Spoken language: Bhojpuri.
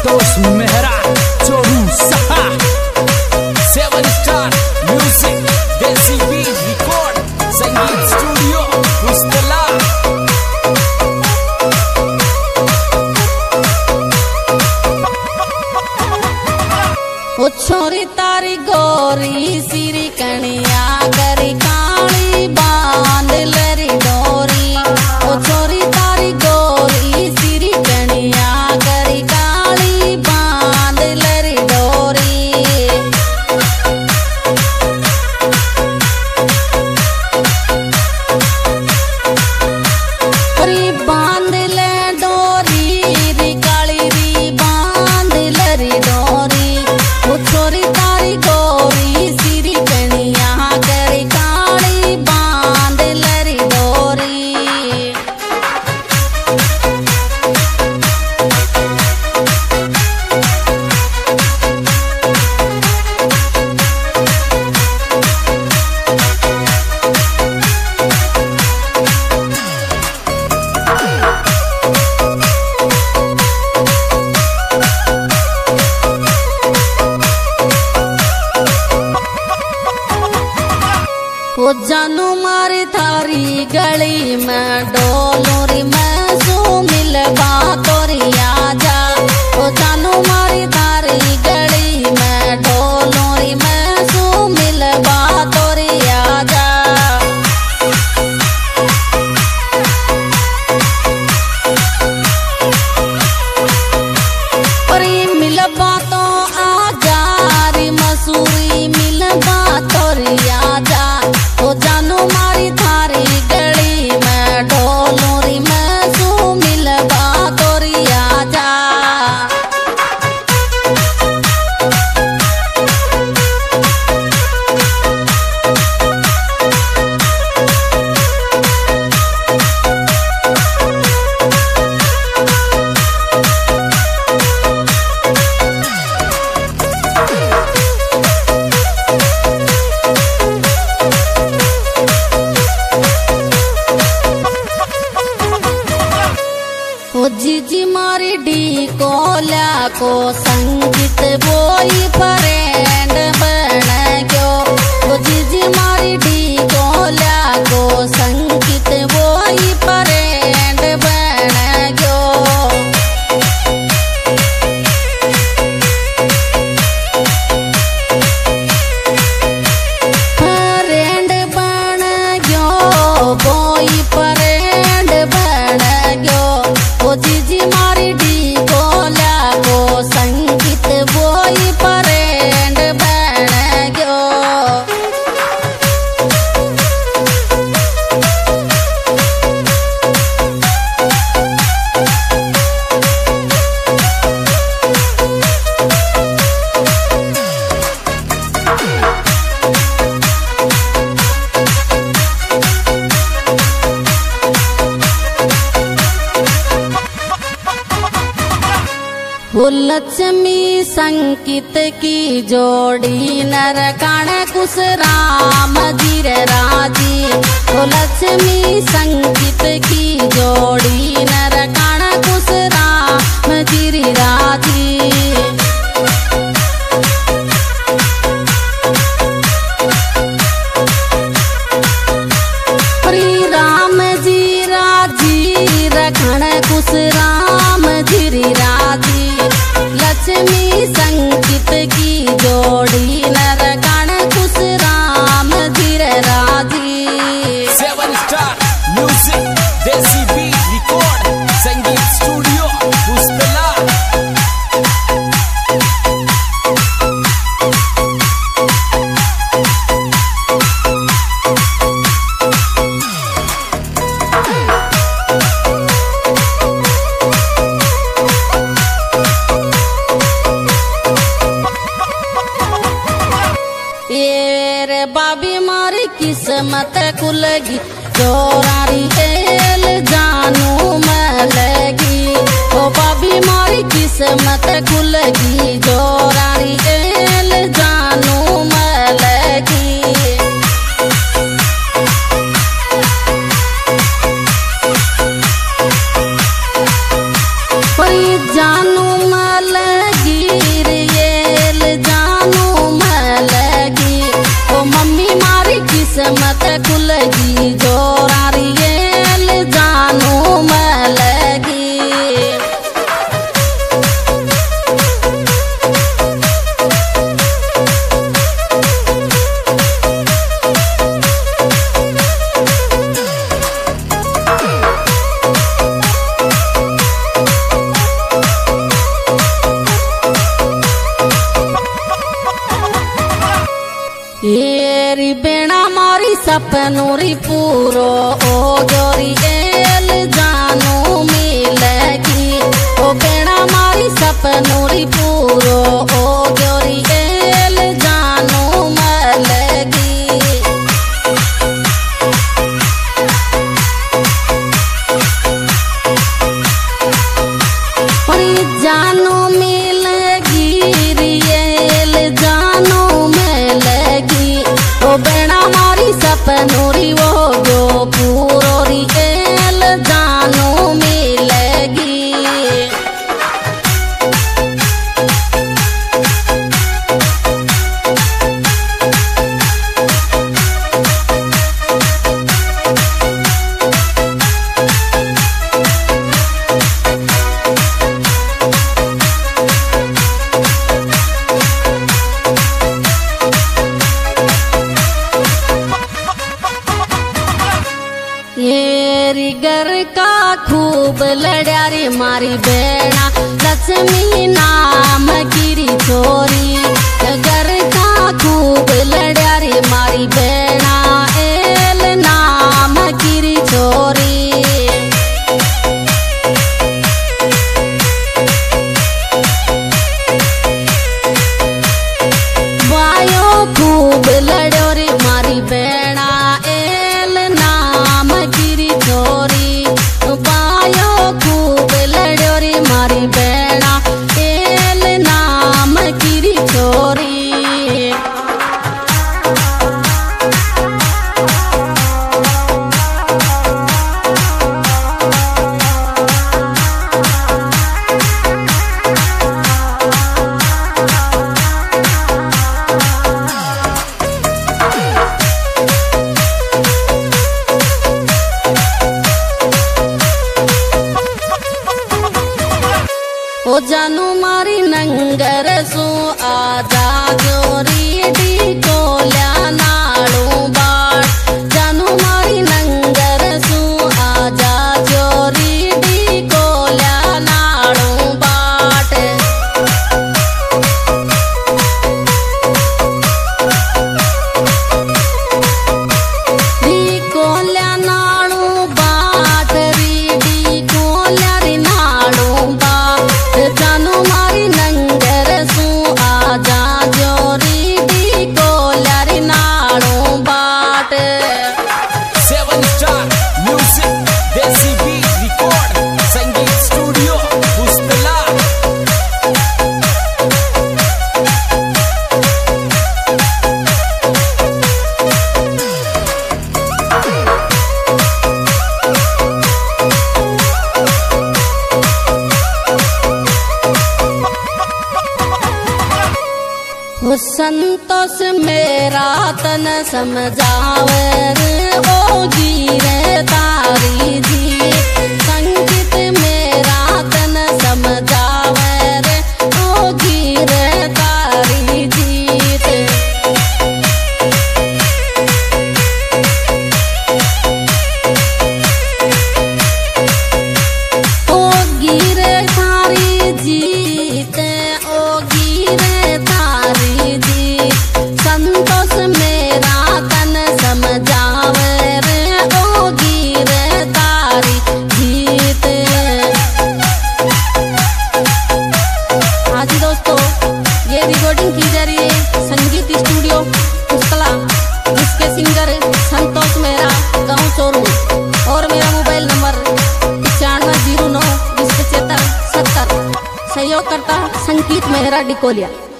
संतोष मेहरा चोरू सहा 7 star music desi beat record Sangeet studio पुस्तला। ओ छोरी तारी गोरी सिरी कणिया करी काली बांध लरी डोरी। ओ छोरी तारी गोरी सिरी कणिया करी काली बांध लरी डोरी। री बांध ले डोरी री काली री बांध लरी डोरी। छोरी तारी गोरी सिरी कणिया करी काली बांध लरी डोरी। ओ जानू मारी थारी गली में डोलोरी में सो मिलवा तोरी आजा। ओ जानू मारी थारी गली में डोलोरी में सो मिलवा तोरी आजा। परी मिलवा तो आजा री मसूरी मिलवा तोरी आजा। ओ जानू मारी थारी गली में डोलोरी में सो मिलवा तोरी आजा। ओ जीजी मारी डी कोला को संगीत बोई फ्रेंड बन गयो। ओ जीजी मारी डी कोला को संगीत बोई फ्रेंड बन गयो। फ्रेंड बन गयो बोई फ्रेंड बन गयो। ओ जीजी मारी डी कोला को संगीत बोई फ्रेंड बन गयो। वो लक्ष्मी संकित की जोड़ी नरकाण कुश राम जीर राजी। वो लक्ष्मी संकित की जोड़ी नरकाण कुश राम जीर राजी। श्री राम जी राजी रखण कुश राम जीरी राजी। लक्ष्मी संकित की जोड़ी नरकाण कुश राम जीर राजी। 7 star music desi beat record Sangeet studio पुस्तला। बाबी मारी किस्मत खुलगी चोरारी तेल जानू मलगी। ओ बाबी मारी किस्मत खुलगी चोरारी तेल जानू मलगी। जानू मल सपनोरी पूरो ओ गोरी एल जानो मिलेगी ओ बेड़ा मारी सपनोरी पूरो ओ गोरी एल जानो मिलेगी जानो मिलेगी रियल जानो मिलेगी ओ बेड़ा मारी सपनोरी वो जो पूरो रियल जानो मिलेगी ये घर का खूब लड़या रे मारी बेड़ा लक्ष्मी नाम गिरी छोरी घर का खूब लड़या रे मारी बेड़ा एल नाम गिरी छोरी वायो खूब लड़ो रे मारी बेड़ा छोरी पायो खूब लड़ो रे मारी बेड़ा एल नाम गिरी छोरी ओ जानू मारी नंगर सो आजा जोरी डी कोल्या नाड़ू बाट जानू मारी नंगर सो आजा जोरी डी कोल्या नाड़ू बाट डी कोल्या नाड़ू बाट डी कोल्या रे नाड़ू बाट जानू मारी नंगर सू आजा जोरी डी कोल्या रे नाड़ू बाट 7 Star Music Desi Beat Record Sangeet Studio Puspela वो संतोष मेरा तन समझावे रे ओ गिरे तारी जी संगीत मेरा तन समझावे रे ओ गिरे तारी जीत ओ गिरे तारी जीत ओ गिरे तारी जी संतोष मेरा तन समझावे रे ओ गिरे तारी जीत हाँ जी दोस्तों, ये रिकॉर्डिंग की जा रही है संगीत स्टूडियो पुष्कला जिसके सिंगर संतोष मेहरा गाँव चोरू और मेरा मोबाइल नंबर 9509 2075 70 सहयोग करता संगीत मेहरा डिकोलिया।